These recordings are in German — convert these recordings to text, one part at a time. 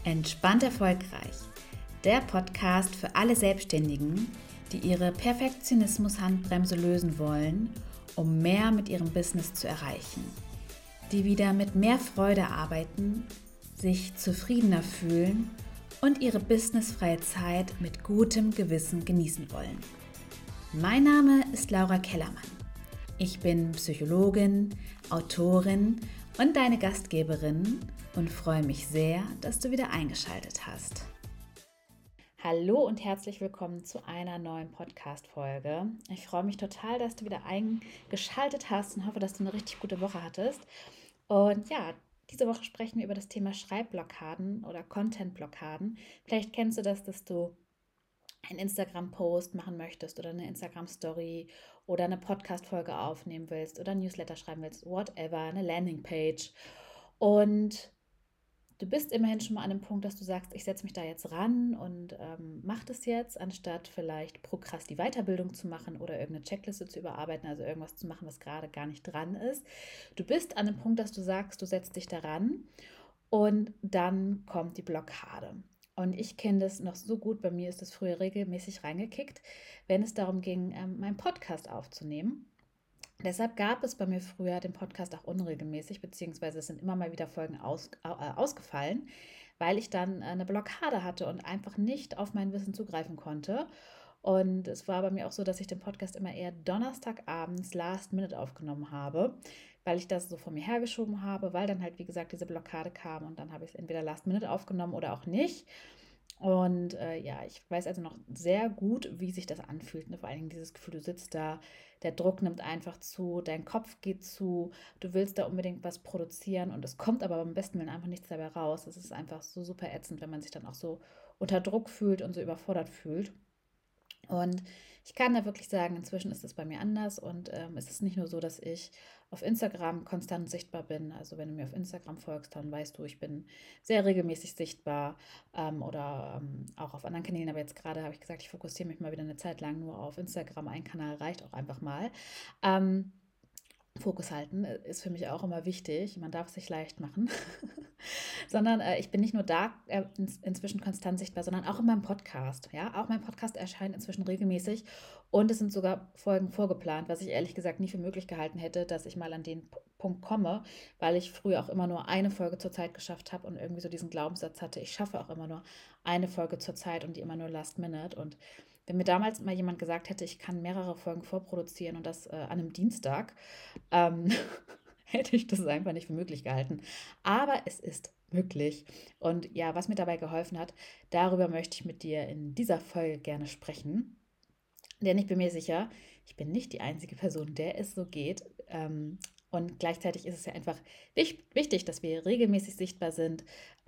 Entspannt erfolgreich. Der Podcast für alle Selbstständigen, die ihre Perfektionismus-Handbremse lösen wollen, um mehr mit ihrem Business zu erreichen. Die wieder mit mehr Freude arbeiten, sich zufriedener fühlen und ihre businessfreie Zeit mit gutem Gewissen genießen wollen. Mein Name ist Laura Kellermann. Ich bin Psychologin, Autorin und deine Gastgeberin und freue mich sehr, dass du wieder eingeschaltet hast. Hallo und herzlich willkommen zu einer neuen Podcast-Folge. Ich freue mich total, dass du wieder eingeschaltet hast und hoffe, dass du eine richtig gute Woche hattest. Und ja, diese Woche sprechen wir über das Thema Schreibblockaden oder Content-Blockaden. Vielleicht kennst du das, dass du einen Instagram-Post machen möchtest oder eine Instagram-Story oder eine Podcast-Folge aufnehmen willst oder ein Newsletter schreiben willst, whatever, eine Landingpage. Und du bist immerhin schon mal an dem Punkt, dass du sagst, ich setze mich da jetzt ran und mache das jetzt, anstatt vielleicht die Weiterbildung zu machen oder irgendeine Checkliste zu überarbeiten, also irgendwas zu machen, was gerade gar nicht dran ist. Du bist an dem Punkt, dass du sagst, du setzt dich daran und dann kommt die Blockade. Und ich kenne das noch so gut, bei mir ist das früher regelmäßig reingekickt, wenn es darum ging, meinen Podcast aufzunehmen. Deshalb gab es bei mir früher den Podcast auch unregelmäßig, beziehungsweise es sind immer mal wieder Folgen ausgefallen, weil ich dann eine Blockade hatte und einfach nicht auf mein Wissen zugreifen konnte. Und es war bei mir auch so, dass ich den Podcast immer eher donnerstagabends last minute aufgenommen habe, weil ich das so vor mir hergeschoben habe, weil dann halt, wie gesagt, diese Blockade kam und dann habe ich es entweder last minute aufgenommen oder auch nicht. Und ja, ich weiß also noch sehr gut, wie sich das anfühlt. Ne? Vor allen Dingen dieses Gefühl, du sitzt da, der Druck nimmt einfach zu, dein Kopf geht zu, du willst da unbedingt was produzieren und es kommt aber beim besten Willen einfach nichts dabei raus. Das ist einfach so super ätzend, wenn man sich dann auch so unter Druck fühlt und so überfordert fühlt. Und ich kann da wirklich sagen, inzwischen ist es bei mir anders und es ist nicht nur so, dass ich auf Instagram konstant sichtbar bin. Also wenn du mir auf Instagram folgst, dann weißt du, ich bin sehr regelmäßig sichtbar oder auch auf anderen Kanälen. Aber jetzt gerade habe ich gesagt, ich fokussiere mich mal wieder eine Zeit lang nur auf Instagram. Ein Kanal reicht auch einfach mal. Fokus halten ist für mich auch immer wichtig. Man darf es sich leicht machen. Sondern ich bin nicht nur da inzwischen konstant sichtbar, sondern auch in meinem Podcast. Ja, auch mein Podcast erscheint inzwischen regelmäßig und es sind sogar Folgen vorgeplant, was ich ehrlich gesagt nie für möglich gehalten hätte, dass ich mal an den Punkt komme, weil ich früher auch immer nur eine Folge zur Zeit geschafft habe und irgendwie so diesen Glaubenssatz hatte, ich schaffe auch immer nur eine Folge zur Zeit und die immer nur last minute. Und wenn mir damals mal jemand gesagt hätte, ich kann mehrere Folgen vorproduzieren und das an einem Dienstag, ähm, hätte ich das einfach nicht für möglich gehalten. Aber es ist möglich. Und ja, was mir dabei geholfen hat, darüber möchte ich mit dir in dieser Folge gerne sprechen. Denn ich bin mir sicher, ich bin nicht die einzige Person, der es so geht. Und gleichzeitig ist es ja einfach wichtig, dass wir regelmäßig sichtbar sind,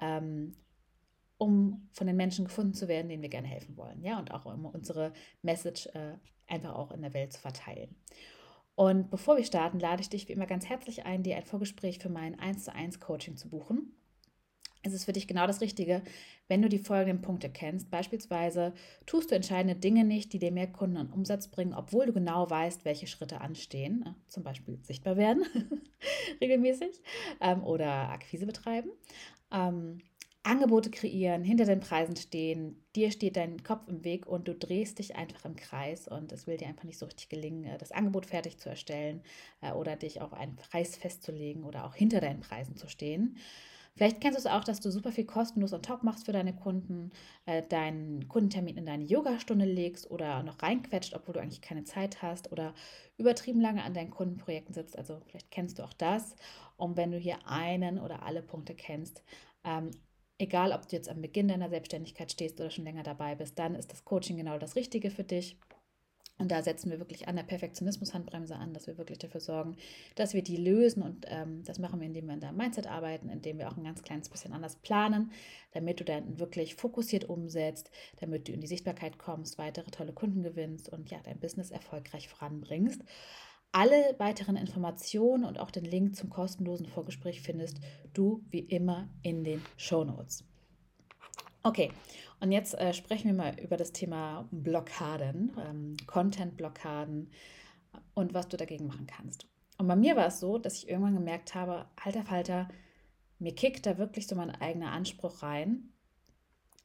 um von den Menschen gefunden zu werden, denen wir gerne helfen wollen. Ja, und auch um unsere Message einfach auch in der Welt zu verteilen. Und bevor wir starten, lade ich dich wie immer ganz herzlich ein, dir ein Vorgespräch für mein 1:1 Coaching zu buchen. Es ist für dich genau das Richtige, wenn du die folgenden Punkte kennst. Beispielsweise tust du entscheidende Dinge nicht, die dir mehr Kunden und Umsatz bringen, obwohl du genau weißt, welche Schritte anstehen. Zum Beispiel sichtbar werden, regelmäßig, oder Akquise betreiben. Angebote kreieren, hinter den Preisen stehen, dir steht dein Kopf im Weg und du drehst dich einfach im Kreis und es will dir einfach nicht so richtig gelingen, das Angebot fertig zu erstellen oder dich auf einen Preis festzulegen oder auch hinter deinen Preisen zu stehen. Vielleicht kennst du es auch, dass du super viel kostenlos on top machst für deine Kunden, deinen Kundentermin in deine Yogastunde legst oder noch reinquetscht, obwohl du eigentlich keine Zeit hast oder übertrieben lange an deinen Kundenprojekten sitzt. Also vielleicht kennst du auch das. Und wenn du hier einen oder alle Punkte kennst, egal ob du jetzt am Beginn deiner Selbstständigkeit stehst oder schon länger dabei bist, dann ist das Coaching genau das Richtige für dich. Und da setzen wir wirklich an der Perfektionismus-Handbremse an, dass wir wirklich dafür sorgen, dass wir die lösen. Und das machen wir, indem wir an deinem Mindset arbeiten, indem wir auch ein ganz kleines bisschen anders planen, damit du dann wirklich fokussiert umsetzt, damit du in die Sichtbarkeit kommst, weitere tolle Kunden gewinnst und ja, dein Business erfolgreich voranbringst. Alle weiteren Informationen und auch den Link zum kostenlosen Vorgespräch findest du wie immer in den Shownotes. Okay, und jetzt sprechen wir mal über das Thema Blockaden, Content-Blockaden und was du dagegen machen kannst. Und bei mir war es so, dass ich irgendwann gemerkt habe, alter Falter, mir kickt da wirklich so mein eigener Anspruch rein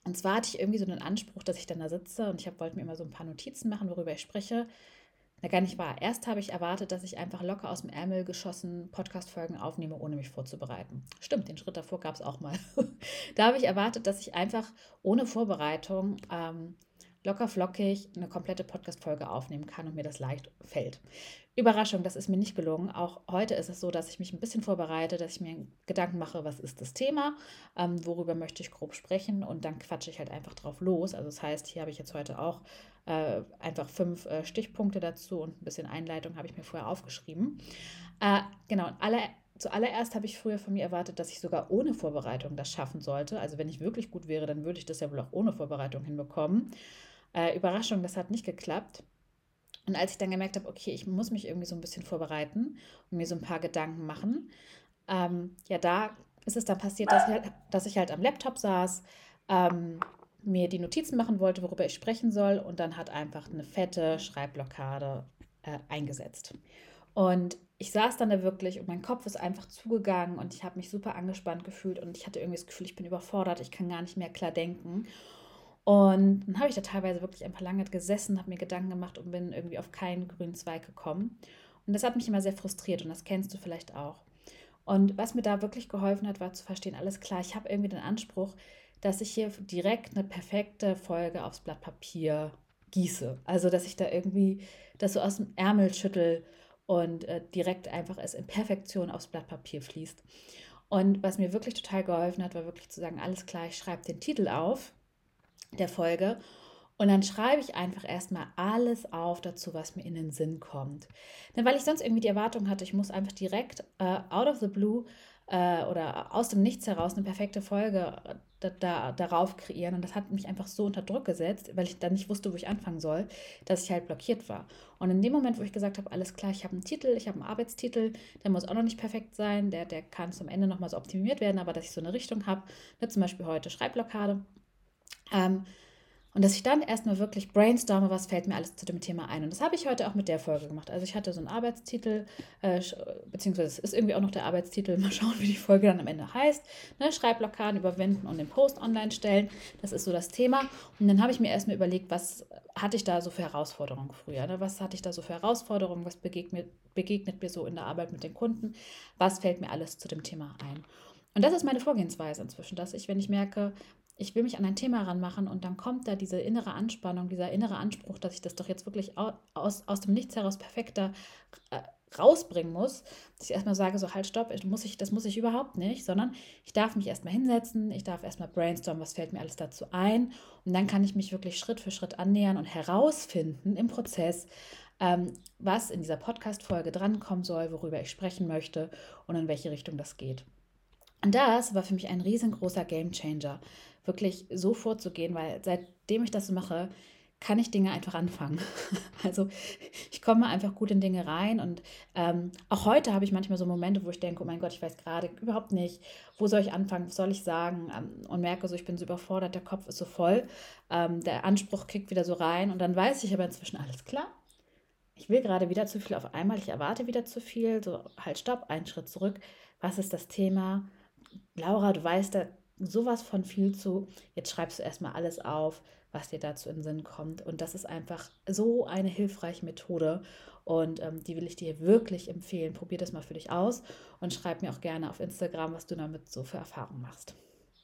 Und zwar hatte ich irgendwie so einen Anspruch, dass ich dann da sitze und wollte mir immer so ein paar Notizen machen, worüber ich spreche. Na, gar nicht wahr. Erst habe ich erwartet, dass ich einfach locker aus dem Ärmel geschossen Podcast-Folgen aufnehme, ohne mich vorzubereiten. Stimmt, den Schritt davor gab es auch mal. Da habe ich erwartet, dass ich einfach ohne Vorbereitung locker flockig eine komplette Podcast-Folge aufnehmen kann und mir das leicht fällt. Überraschung, das ist mir nicht gelungen. Auch heute ist es so, dass ich mich ein bisschen vorbereite, dass ich mir Gedanken mache, was ist das Thema, worüber möchte ich grob sprechen und dann quatsche ich halt einfach drauf los. Also das heißt, hier habe ich jetzt heute auch einfach 5 Stichpunkte dazu und ein bisschen Einleitung habe ich mir vorher aufgeschrieben. Genau, zuallererst habe ich früher von mir erwartet, dass ich sogar ohne Vorbereitung das schaffen sollte. Also wenn ich wirklich gut wäre, dann würde ich das ja wohl auch ohne Vorbereitung hinbekommen. Überraschung, das hat nicht geklappt. Und als ich dann gemerkt habe, okay, ich muss mich irgendwie so ein bisschen vorbereiten und mir so ein paar Gedanken machen, ja, da ist es dann passiert, dass ich halt am Laptop saß, mir die Notizen machen wollte, worüber ich sprechen soll, und dann hat einfach eine fette Schreibblockade eingesetzt. Und ich saß dann da wirklich und mein Kopf ist einfach zugegangen und ich habe mich super angespannt gefühlt und ich hatte irgendwie das Gefühl, ich bin überfordert, ich kann gar nicht mehr klar denken. Und dann habe ich da teilweise wirklich ein paar lange gesessen, habe mir Gedanken gemacht und bin irgendwie auf keinen grünen Zweig gekommen. Und das hat mich immer sehr frustriert und das kennst du vielleicht auch. Und was mir da wirklich geholfen hat, war zu verstehen, alles klar, ich habe irgendwie den Anspruch, dass ich hier direkt eine perfekte Folge aufs Blatt Papier gieße. Also, dass ich da irgendwie das so aus dem Ärmel schüttel und direkt einfach es in Perfektion aufs Blatt Papier fließt. Und was mir wirklich total geholfen hat, war wirklich zu sagen, alles klar, ich schreibe den Titel auf der Folge und dann schreibe ich einfach erstmal alles auf dazu, was mir in den Sinn kommt. Denn weil ich sonst irgendwie die Erwartung hatte, ich muss einfach direkt out of the blue oder aus dem Nichts heraus eine perfekte Folge darauf kreieren. Und das hat mich einfach so unter Druck gesetzt, weil ich dann nicht wusste, wo ich anfangen soll, dass ich halt blockiert war. Und in dem Moment, wo ich gesagt habe, alles klar, ich habe einen Titel, ich habe einen Arbeitstitel, der muss auch noch nicht perfekt sein, der kann zum Ende nochmal so optimiert werden, aber dass ich so eine Richtung habe, zum Beispiel heute Schreibblockade. Und dass ich dann erstmal wirklich brainstorme, was fällt mir alles zu dem Thema ein. Und das habe ich heute auch mit der Folge gemacht. Also ich hatte so einen Arbeitstitel, beziehungsweise es ist irgendwie auch noch der Arbeitstitel. Mal schauen, wie die Folge dann am Ende heißt. Ne, Schreibblockaden überwinden und den Post online stellen. Das ist so das Thema. Und dann habe ich mir erstmal überlegt, was hatte ich da so für Herausforderungen früher? Ne? Was hatte ich da so für Herausforderungen? Was begegnet mir so in der Arbeit mit den Kunden? Was fällt mir alles zu dem Thema ein? Und das ist meine Vorgehensweise inzwischen, dass ich, wenn ich merke, ich will mich an ein Thema ranmachen und dann kommt da diese innere Anspannung, dieser innere Anspruch, dass ich das doch jetzt wirklich aus dem Nichts heraus perfekter rausbringen muss, dass ich erstmal sage, so halt, stopp, das muss ich überhaupt nicht, sondern ich darf mich erstmal hinsetzen, ich darf erstmal brainstormen, was fällt mir alles dazu ein, und dann kann ich mich wirklich Schritt für Schritt annähern und herausfinden im Prozess, was in dieser Podcast-Folge drankommen soll, worüber ich sprechen möchte und in welche Richtung das geht. Und das war für mich ein riesengroßer Gamechanger, wirklich so vorzugehen, weil seitdem ich das so mache, kann ich Dinge einfach anfangen. Also ich komme einfach gut in Dinge rein und auch heute habe ich manchmal so Momente, wo ich denke, oh mein Gott, ich weiß gerade überhaupt nicht, wo soll ich anfangen, was soll ich sagen, und merke so, ich bin so überfordert, der Kopf ist so voll, der Anspruch kickt wieder so rein und dann weiß ich aber inzwischen, alles klar, ich will gerade wieder zu viel auf einmal, ich erwarte wieder zu viel, so halt, stopp, einen Schritt zurück, was ist das Thema? Laura, du weißt da sowas von viel zu. Jetzt schreibst du erstmal alles auf, was dir dazu in den Sinn kommt. Und das ist einfach so eine hilfreiche Methode. Und die will ich dir wirklich empfehlen. Probier das mal für dich aus und schreib mir auch gerne auf Instagram, was du damit so für Erfahrungen machst.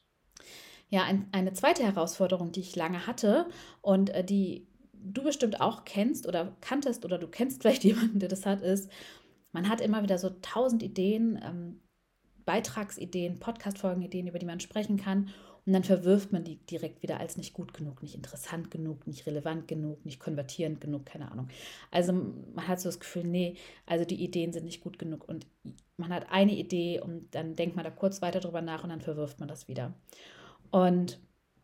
Ja, eine zweite Herausforderung, die ich lange hatte und die du bestimmt auch kennst oder kanntest oder du kennst vielleicht jemanden, der das hat, ist, man hat immer wieder so 1000 Ideen, Beitragsideen, Podcast-Folgenideen, über die man sprechen kann. Und dann verwirft man die direkt wieder als nicht gut genug, nicht interessant genug, nicht relevant genug, nicht konvertierend genug, keine Ahnung. Also man hat so das Gefühl, nee, also die Ideen sind nicht gut genug. Und man hat eine Idee und dann denkt man da kurz weiter drüber nach und dann verwirft man das wieder. Und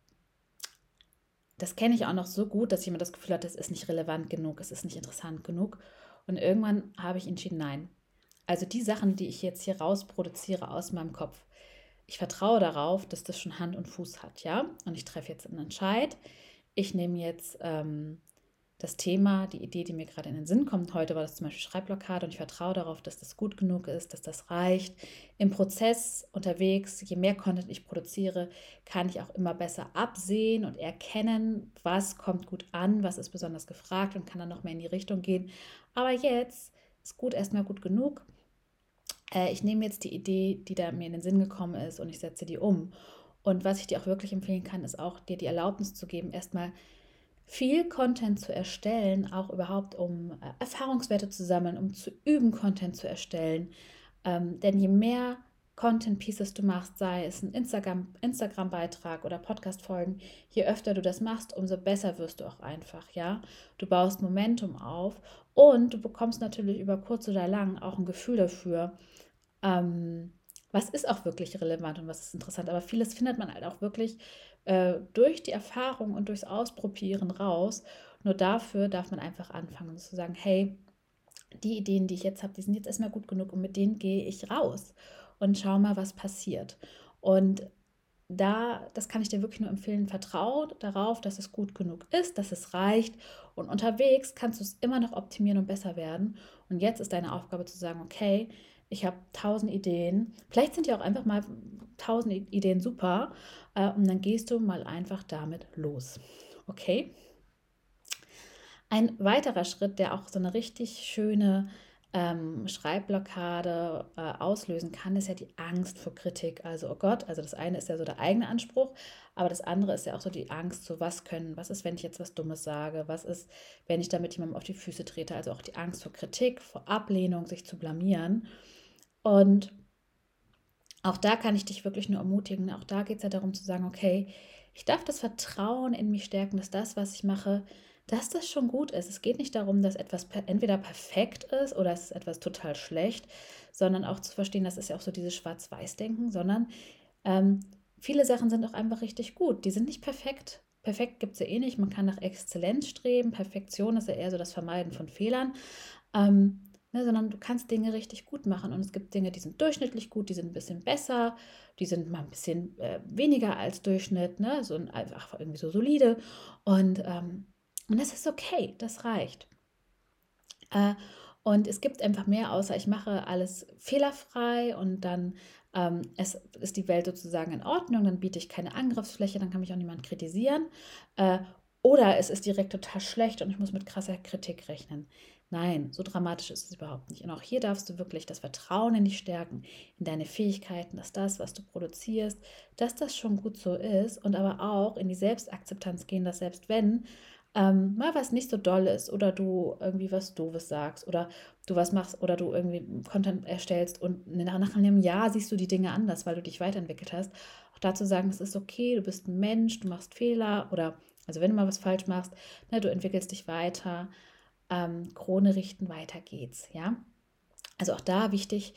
das kenne ich auch noch so gut, dass jemand das Gefühl hat, es ist nicht relevant genug, es ist nicht interessant genug. Und irgendwann habe ich entschieden, nein. Also die Sachen, die ich jetzt hier rausproduziere aus meinem Kopf, ich vertraue darauf, dass das schon Hand und Fuß hat, ja? Und ich treffe jetzt einen Entscheid. Ich nehme jetzt das Thema, die Idee, die mir gerade in den Sinn kommt. Heute war das zum Beispiel Schreibblockade und ich vertraue darauf, dass das gut genug ist, dass das reicht. Im Prozess unterwegs, je mehr Content ich produziere, kann ich auch immer besser absehen und erkennen, was kommt gut an, was ist besonders gefragt und kann dann noch mehr in die Richtung gehen. Aber jetzt ist gut erstmal gut genug. Ich nehme jetzt die Idee, die da mir in den Sinn gekommen ist und ich setze die um. Und was ich dir auch wirklich empfehlen kann, ist auch dir die Erlaubnis zu geben, erstmal viel Content zu erstellen, auch überhaupt um Erfahrungswerte zu sammeln, um zu üben, Content zu erstellen. Denn je mehr Content Pieces du machst, sei es ein Instagram-Beitrag oder Podcast-Folgen, je öfter du das machst, umso besser wirst du auch einfach, ja. Du baust Momentum auf und du bekommst natürlich über kurz oder lang auch ein Gefühl dafür, was ist auch wirklich relevant und was ist interessant. Aber vieles findet man halt auch wirklich durch die Erfahrung und durchs Ausprobieren raus. Nur dafür darf man einfach anfangen zu sagen, hey, die Ideen, die ich jetzt habe, die sind jetzt erstmal gut genug und mit denen gehe ich raus und schau mal, was passiert. Und das kann ich dir wirklich nur empfehlen, vertrau darauf, dass es gut genug ist, dass es reicht und unterwegs kannst du es immer noch optimieren und besser werden. Und jetzt ist deine Aufgabe zu sagen, okay, ich habe 1000 Ideen, vielleicht sind ja auch einfach mal 1000 Ideen super und dann gehst du mal einfach damit los, okay? Ein weiterer Schritt, der auch so eine richtig schöne Schreibblockade auslösen kann, ist ja die Angst vor Kritik. Also, oh Gott, also das eine ist ja so der eigene Anspruch, aber das andere ist ja auch so die Angst, so was ist, wenn ich jetzt was Dummes sage, was ist, wenn ich damit jemandem auf die Füße trete, also auch die Angst vor Kritik, vor Ablehnung, sich zu blamieren. Und auch da kann ich dich wirklich nur ermutigen, auch da geht es ja darum zu sagen, okay, ich darf das Vertrauen in mich stärken, dass das, was ich mache, dass das schon gut ist. Es geht nicht darum, dass etwas entweder perfekt ist oder es ist etwas total schlecht, sondern auch zu verstehen, das ist ja auch so dieses Schwarz-Weiß-Denken, sondern ähm, viele Sachen sind auch einfach richtig gut. Die sind nicht perfekt. Perfekt gibt es ja eh nicht. Man kann nach Exzellenz streben. Perfektion ist ja eher so das Vermeiden von Fehlern. Sondern du kannst Dinge richtig gut machen. Und es gibt Dinge, die sind durchschnittlich gut, die sind ein bisschen besser, die sind mal ein bisschen weniger als Durchschnitt, ne? So einfach irgendwie so solide. Und das ist okay, das reicht. Und es gibt einfach mehr, außer ich mache alles fehlerfrei und dann es ist die Welt sozusagen in Ordnung, dann biete ich keine Angriffsfläche, dann kann mich auch niemand kritisieren. Äh, oder es ist direkt total schlecht und ich muss mit krasser Kritik rechnen. Nein, so dramatisch ist es überhaupt nicht. Und auch hier darfst du wirklich das Vertrauen in dich stärken, in deine Fähigkeiten, dass das, was du produzierst, dass das schon gut so ist und aber auch in die Selbstakzeptanz gehen, dass selbst wenn mal was nicht so doll ist oder du irgendwie was Doofes sagst oder du was machst oder du irgendwie Content erstellst und nach einem Jahr siehst du die Dinge anders, weil du dich weiterentwickelt hast. Auch dazu sagen, es ist okay, du bist ein Mensch, du machst Fehler oder, also wenn du mal was falsch machst, ne, du entwickelst dich weiter, Krone richten, weiter geht's, ja. Also auch da wichtig,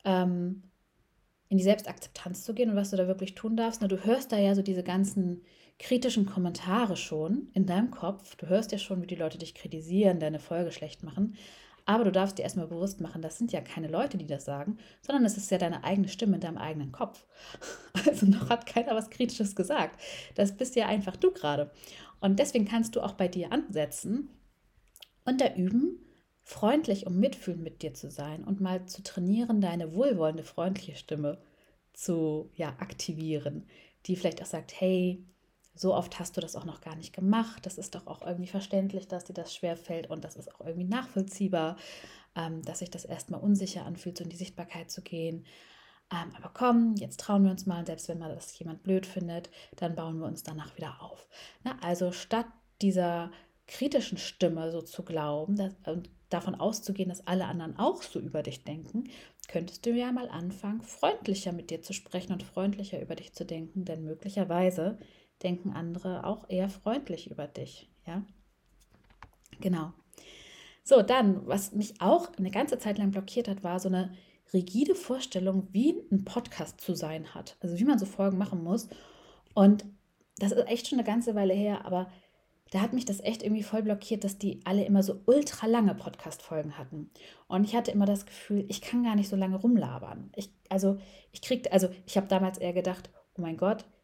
in die Selbstakzeptanz zu gehen und was du da wirklich tun darfst. Ne, du hörst da ja so diese ganzen kritischen Kommentare schon in deinem Kopf. Du hörst ja schon, wie die Leute dich kritisieren, deine Folge schlecht machen. Aber du darfst dir erstmal bewusst machen, das sind ja keine Leute, die das sagen, sondern es ist ja deine eigene Stimme in deinem eigenen Kopf. Also noch hat keiner was Kritisches gesagt. Das bist ja einfach du gerade. Und deswegen kannst du auch bei dir ansetzen und da üben, freundlich und mitfühlend mit dir zu sein und mal zu trainieren, deine wohlwollende, freundliche Stimme zu aktivieren, die vielleicht auch sagt, hey, so oft hast du das auch noch gar nicht gemacht. Das ist doch auch irgendwie verständlich, dass dir das schwerfällt und das ist auch irgendwie nachvollziehbar, dass sich das erstmal unsicher anfühlt, so in die Sichtbarkeit zu gehen. Aber komm, jetzt trauen wir uns mal, selbst wenn mal das jemand blöd findet, dann bauen wir uns danach wieder auf. Na, also statt dieser kritischen Stimme so zu glauben und davon auszugehen, dass alle anderen auch so über dich denken, könntest du ja mal anfangen, freundlicher mit dir zu sprechen und freundlicher über dich zu denken, denn möglicherweise denken andere auch eher freundlich über dich, ja? Genau. So, dann, was mich auch eine ganze Zeit lang blockiert hat, war so eine rigide Vorstellung, wie ein Podcast zu sein hat. Also wie man so Folgen machen muss. Und das ist echt schon eine ganze Weile her, aber da hat mich das echt irgendwie voll blockiert, dass die alle immer so ultra lange Podcast-Folgen hatten. Und ich hatte immer das Gefühl, ich kann gar nicht so lange rumlabern. Ich habe damals eher gedacht, oh mein Gott,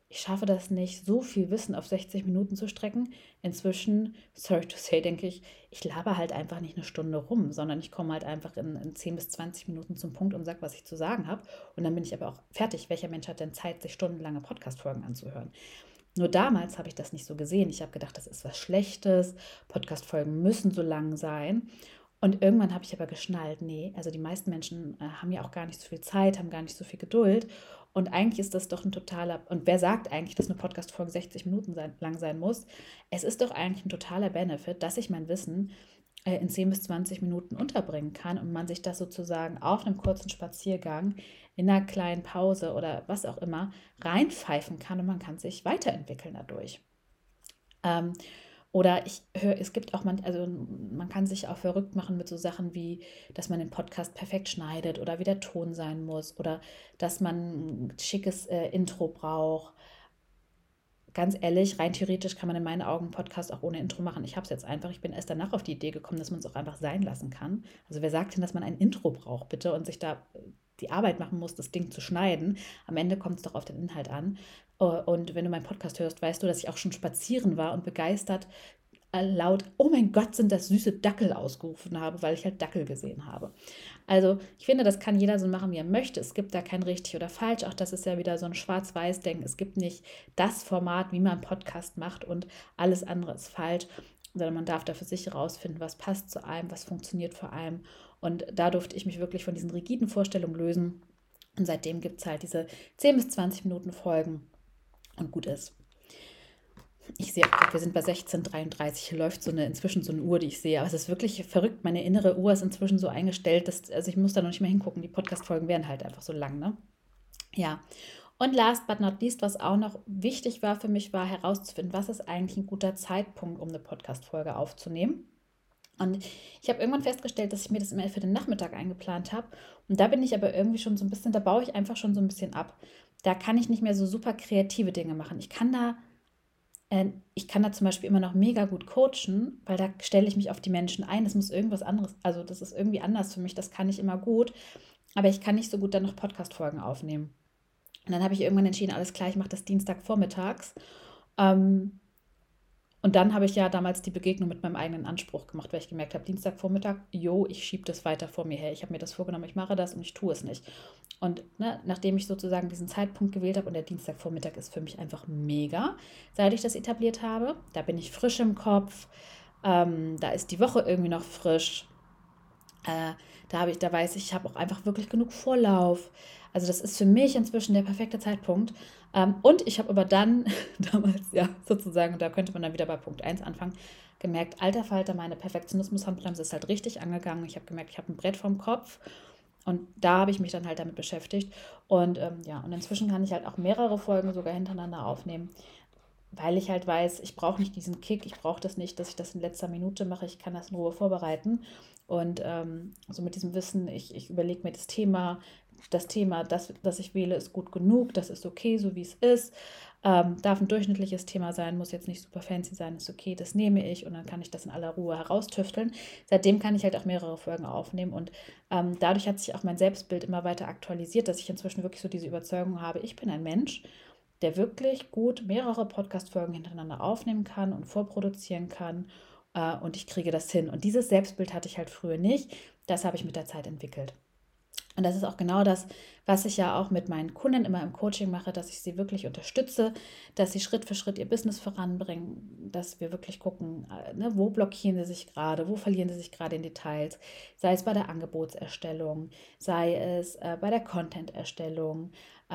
ich schaffe das nicht, so viel Wissen auf 60 Minuten zu strecken. Inzwischen, sorry to say, denke ich, ich laber halt einfach nicht eine Stunde rum, sondern ich komme halt einfach in 10 bis 20 Minuten zum Punkt und sage, was ich zu sagen habe. Und dann bin ich aber auch fertig. Welcher Mensch hat denn Zeit, sich stundenlange Podcast-Folgen anzuhören? Nur damals habe ich das nicht so gesehen. Ich habe gedacht, das ist was Schlechtes. Podcast-Folgen müssen so lang sein. Und irgendwann habe ich aber geschnallt, nee, also die meisten Menschen haben ja auch gar nicht so viel Zeit, haben gar nicht so viel Geduld. Und eigentlich ist das doch ein totaler, und wer sagt eigentlich, dass eine Podcast-Folge 60 Minuten lang sein muss? Es ist doch eigentlich ein totaler Benefit, dass ich mein Wissen in 10 bis 20 Minuten unterbringen kann und man sich das sozusagen auf einem kurzen Spaziergang in einer kleinen Pause oder was auch immer reinpfeifen kann und man kann sich weiterentwickeln dadurch. Ähm, oder ich höre, es gibt auch also man kann sich auch verrückt machen mit so Sachen wie, dass man den Podcast perfekt schneidet oder wie der Ton sein muss oder dass man ein schickes Intro braucht. Ganz ehrlich, rein theoretisch kann man in meinen Augen einen Podcast auch ohne Intro machen. Ich habe es jetzt einfach, ich bin erst danach auf die Idee gekommen, dass man es auch einfach sein lassen kann. Also wer sagt denn, dass man ein Intro braucht, bitte, und sich da die Arbeit machen muss, das Ding zu schneiden? Am Ende kommt es doch auf den Inhalt an. Und wenn du meinen Podcast hörst, weißt du, dass ich auch schon spazieren war und begeistert laut, oh mein Gott, sind das süße Dackel ausgerufen habe, weil ich halt Dackel gesehen habe. Also ich finde, das kann jeder so machen, wie er möchte. Es gibt da kein richtig oder falsch. Auch das ist ja wieder so ein Schwarz-Weiß-Denken. Es gibt nicht das Format, wie man einen Podcast macht und alles andere ist falsch, sondern man darf da für sich herausfinden, was passt zu einem, was funktioniert für einen. Und da durfte ich mich wirklich von diesen rigiden Vorstellungen lösen. Und seitdem gibt es halt diese 10 bis 20 Minuten Folgen und gut ist. Ich sehe, wir sind bei 16:33, hier läuft inzwischen so eine Uhr, die ich sehe. Aber es ist wirklich verrückt. Meine innere Uhr ist inzwischen so eingestellt, also ich muss da noch nicht mehr hingucken. Die Podcast-Folgen werden halt einfach so lang, ne? Ja. Und last but not least, was auch noch wichtig war für mich, war herauszufinden, was ist eigentlich ein guter Zeitpunkt, um eine Podcast-Folge aufzunehmen. Und ich habe irgendwann festgestellt, dass ich mir das immer für den Nachmittag eingeplant habe. Und da bin ich aber irgendwie schon so ein bisschen, da baue ich einfach schon so ein bisschen ab. Da kann ich nicht mehr so super kreative Dinge machen. Ich kann da zum Beispiel immer noch mega gut coachen, weil da stelle ich mich auf die Menschen ein. Das muss irgendwas anderes, also das ist irgendwie anders für mich, das kann ich immer gut, aber ich kann nicht so gut dann noch Podcast-Folgen aufnehmen. Und dann habe ich irgendwann entschieden, alles klar, ich mache das Dienstagvormittags. Und dann habe ich ja damals die Begegnung mit meinem eigenen Anspruch gemacht, weil ich gemerkt habe, Dienstagvormittag, ich schiebe das weiter vor mir her. Ich habe mir das vorgenommen, ich mache das und ich tue es nicht. Und ne, nachdem ich sozusagen diesen Zeitpunkt gewählt habe und der Dienstagvormittag ist für mich einfach mega, seit ich das etabliert habe, da bin ich frisch im Kopf, da ist die Woche irgendwie noch frisch, da weiß ich, ich habe auch einfach wirklich genug Vorlauf. Also das ist für mich inzwischen der perfekte Zeitpunkt. Und ich habe aber dann damals, ja, sozusagen, da könnte man dann wieder bei Punkt 1 anfangen, gemerkt, alter Falter, meine Perfektionismus-Handbremse ist halt richtig angegangen. Ich habe gemerkt, ich habe ein Brett vorm Kopf. Und da habe ich mich dann halt damit beschäftigt. Und ja, und inzwischen kann ich halt auch mehrere Folgen sogar hintereinander aufnehmen, weil ich halt weiß, ich brauche nicht diesen Kick, ich brauche das nicht, dass ich das in letzter Minute mache, ich kann das in Ruhe vorbereiten. Und so mit diesem Wissen, ich überlege mir das Thema, das ich wähle, ist gut genug, das ist okay, so wie es ist. Darf ein durchschnittliches Thema sein, muss jetzt nicht super fancy sein, ist okay, das nehme ich und dann kann ich das in aller Ruhe heraustüfteln. Seitdem kann ich halt auch mehrere Folgen aufnehmen und dadurch hat sich auch mein Selbstbild immer weiter aktualisiert, dass ich inzwischen wirklich so diese Überzeugung habe, ich bin ein Mensch, der wirklich gut mehrere Podcast-Folgen hintereinander aufnehmen kann und vorproduzieren kann. Und ich kriege das hin. Und dieses Selbstbild hatte ich halt früher nicht. Das habe ich mit der Zeit entwickelt. Und das ist auch genau das, was ich ja auch mit meinen Kunden immer im Coaching mache, dass ich sie wirklich unterstütze, dass sie Schritt für Schritt ihr Business voranbringen, dass wir wirklich gucken, ne, wo blockieren sie sich gerade, wo verlieren sie sich gerade in Details, sei es bei der Angebotserstellung, sei es bei der Content-Erstellung,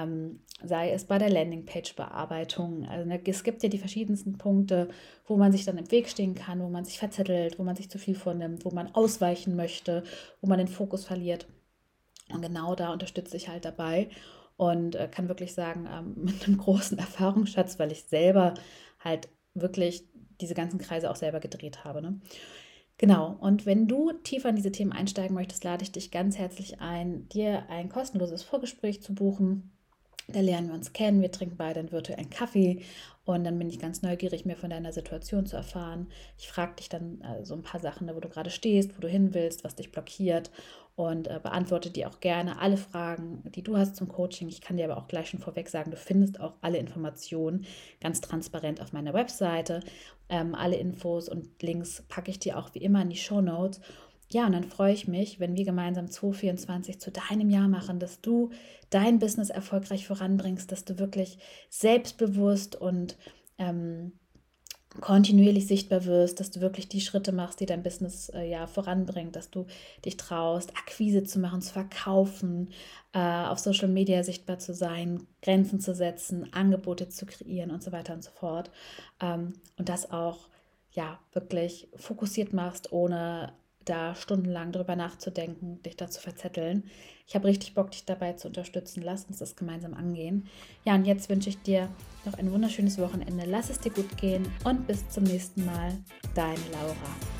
sei es bei der Landingpage-Bearbeitung. Also, ne, es gibt ja die verschiedensten Punkte, wo man sich dann im Weg stehen kann, wo man sich verzettelt, wo man sich zu viel vornimmt, wo man ausweichen möchte, wo man den Fokus verliert. Und genau da unterstütze ich halt dabei und kann wirklich sagen, mit einem großen Erfahrungsschatz, weil ich selber halt wirklich diese ganzen Kreise auch selber gedreht habe. Ne? Genau, und wenn du tiefer in diese Themen einsteigen möchtest, lade ich dich ganz herzlich ein, dir ein kostenloses Vorgespräch zu buchen. Da lernen wir uns kennen, wir trinken beide einen virtuellen Kaffee und dann bin ich ganz neugierig, mehr von deiner Situation zu erfahren. Ich frage dich dann so ein paar Sachen, wo du gerade stehst, wo du hin willst, was dich blockiert und beantworte dir auch gerne alle Fragen, die du hast zum Coaching. Ich kann dir aber auch gleich schon vorweg sagen, du findest auch alle Informationen ganz transparent auf meiner Webseite. Alle Infos und Links packe ich dir auch wie immer in die Shownotes. Ja, und dann freue ich mich, wenn wir gemeinsam 2024 zu deinem Jahr machen, dass du dein Business erfolgreich voranbringst, dass du wirklich selbstbewusst und kontinuierlich sichtbar wirst, dass du wirklich die Schritte machst, die dein Business voranbringt, dass du dich traust, Akquise zu machen, zu verkaufen, auf Social Media sichtbar zu sein, Grenzen zu setzen, Angebote zu kreieren und so weiter und so fort. Und das auch wirklich fokussiert machst, ohne da stundenlang drüber nachzudenken, dich da zu verzetteln. Ich habe richtig Bock, dich dabei zu unterstützen. Lass uns das gemeinsam angehen. Ja, und jetzt wünsche ich dir noch ein wunderschönes Wochenende. Lass es dir gut gehen und bis zum nächsten Mal. Deine Laura.